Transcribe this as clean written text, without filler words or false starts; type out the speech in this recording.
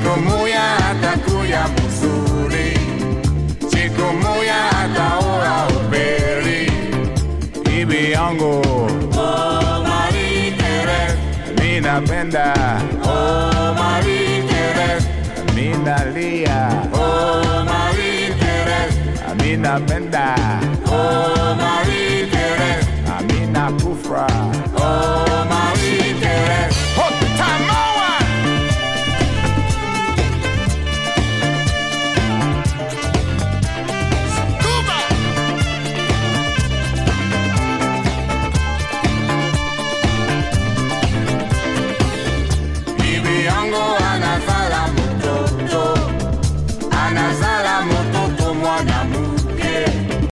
Chico moya atakuya mzuri, chico moya ataoa uperi. Bibi yangu, oh Marie Therese, mina penda, oh Marie Therese, mina lia, oh Marie Therese, mina penda.